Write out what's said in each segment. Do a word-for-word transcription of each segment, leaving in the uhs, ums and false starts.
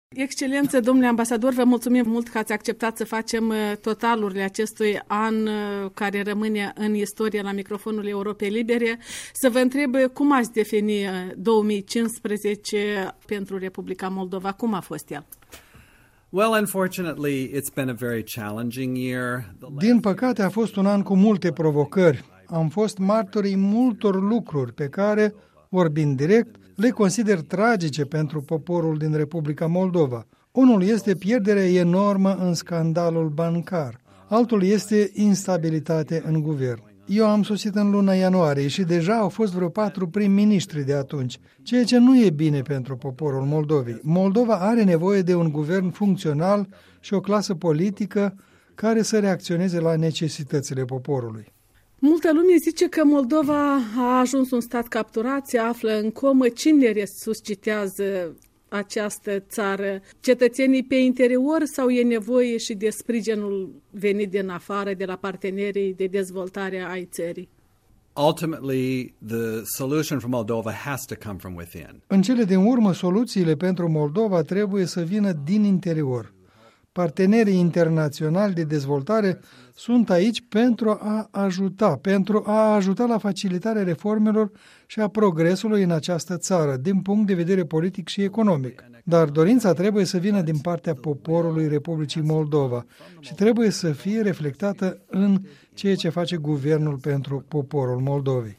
Excelență, domnule ambasador, vă mulțumim mult că ați acceptat să facem totalurile acestui an care rămâne în istorie la microfonul Europei Libere. Să vă întreb cum ați defini două mii cincisprezece pentru Republica Moldova, cum a fost el? Well, unfortunately, it's been a very challenging year. Din păcate a fost un an cu multe provocări. Am fost martorii multor lucruri pe care, vorbind direct, le consider tragice pentru poporul din Republica Moldova. Unul este pierderea enormă în scandalul bancar, altul este instabilitate în guvern. Eu am sosit în luna ianuarie și deja au fost vreo patru prim-ministri de atunci, ceea ce nu e bine pentru poporul Moldovei. Moldova are nevoie de un guvern funcțional și o clasă politică care să reacționeze la necesitățile poporului. Multă lume zice că Moldova a ajuns un stat capturat, se află în comă. Cine resuscitează această țară? Cetățenii pe interior sau e nevoie și de sprijinul venit din afară, de la partenerii de dezvoltare ai țării? Ultimately, the solution for Moldova has to come from within. În cele din urmă, soluțiile pentru Moldova trebuie să vină din interior. Partenerii internaționali de dezvoltare sunt aici pentru a ajuta, pentru a ajuta la facilitarea reformelor și a progresului în această țară, din punct de vedere politic și economic. Dar dorința trebuie să vină din partea poporului Republicii Moldova și trebuie să fie reflectată în ceea ce face guvernul pentru poporul Moldovei.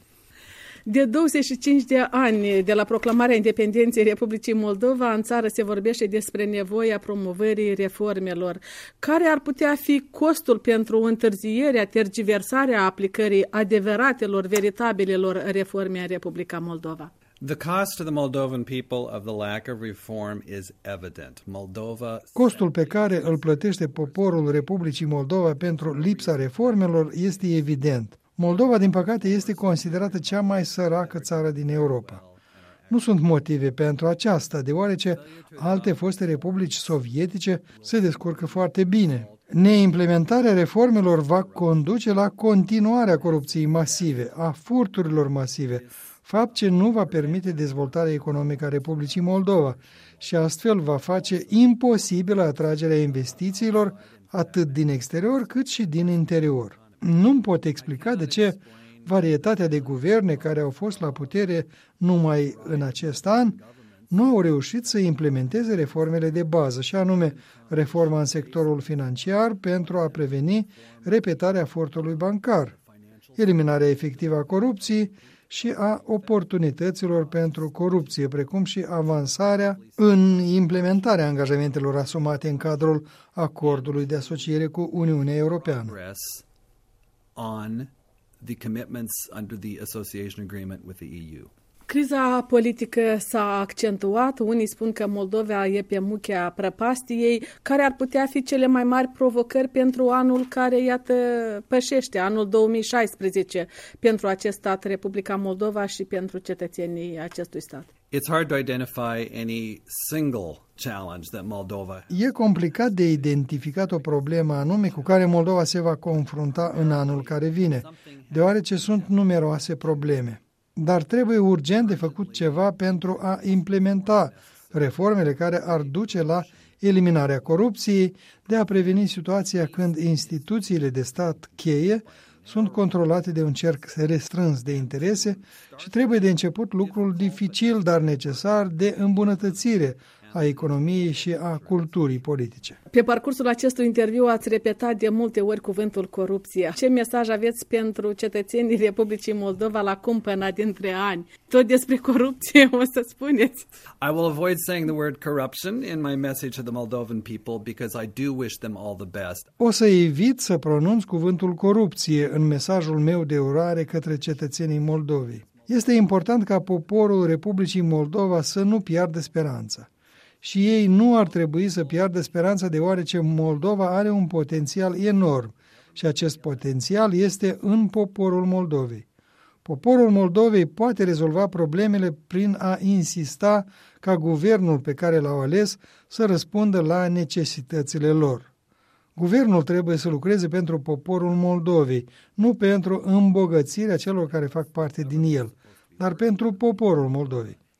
De douăzeci și cinci de ani de la proclamarea independenței Republicii Moldova, în țară se vorbește despre nevoia promovării reformelor. Care ar putea fi costul pentru întârzierea, tergiversarea aplicării adevăratelor, veritabilelor reforme în Republica Moldova? The cost to the Moldovan people of the lack of reform is evident. Moldova... Costul pe care îl plătește poporul Republicii Moldova pentru lipsa reformelor este evident. Moldova, din păcate, este considerată cea mai săracă țară din Europa. Nu sunt motive pentru aceasta, deoarece alte foste republici sovietice se descurcă foarte bine. Neimplementarea reformelor va conduce la continuarea corupției masive, a furturilor masive, fapt ce nu va permite dezvoltarea economică a Republicii Moldova și astfel va face imposibilă atragerea investițiilor atât din exterior cât și din interior. Nu-mi pot explica de ce varietatea de guverne care au fost la putere numai în acest an nu au reușit să implementeze reformele de bază, și anume reforma în sectorul financiar pentru a preveni repetarea furtului bancar, eliminarea efectivă a corupției și a oportunităților pentru corupție, precum și avansarea în implementarea angajamentelor asumate în cadrul acordului de asociere cu Uniunea Europeană. On the commitments under the association agreement with the E U. Criza politică s-a accentuat. Unii spun că Moldova e pe muchea prăpastiei. Care ar putea fi cele mai mari provocări pentru anul care, iată, pășește, anul două mii șaisprezece, pentru acest stat, Republica Moldova, și pentru cetățenii acestui stat? It's hard to identify any single challenge that Moldova... E complicat de identificat o problemă anume cu care Moldova se va confrunta în anul care vine, deoarece sunt numeroase probleme. Dar trebuie urgent de făcut ceva pentru a implementa reformele care ar duce la eliminarea corupției, de a preveni situația când instituțiile de stat cheie sunt controlate de un cerc restrâns de interese și trebuie de început lucrul dificil, dar necesar, de îmbunătățire a economiei și a culturii politice. Pe parcursul acestui interviu ați repetat de multe ori cuvântul corupție. Ce mesaj aveți pentru cetățenii Republicii Moldova la cumpăna dintre ani? Tot despre corupție o să spuneți. I will avoid saying the word corruption in my message to the Moldovan people because I do wish them all the best. O să evit să pronunț cuvântul corupție în mesajul meu de urare către cetățenii Moldovei. Este important ca poporul Republicii Moldova să nu piardă speranța. Și ei nu ar trebui să piardă speranța, deoarece Moldova are un potențial enorm și acest potențial este în poporul Moldovei. Poporul Moldovei poate rezolva problemele prin a insista ca guvernul pe care l-au ales să răspundă la necesitățile lor. Guvernul trebuie să lucreze pentru poporul Moldovei, nu pentru îmbogățirea celor care fac parte din el, dar pentru poporul Moldovei.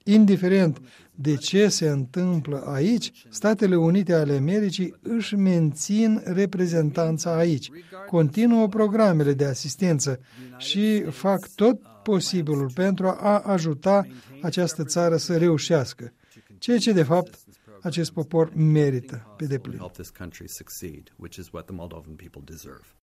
Indiferent de ce se întâmplă aici, Statele Unite ale Americii își mențin reprezentanța aici, continuă programele de asistență și fac tot posibilul pentru a ajuta această țară să reușească, ceea ce, de fapt, acest popor merită pe deplin.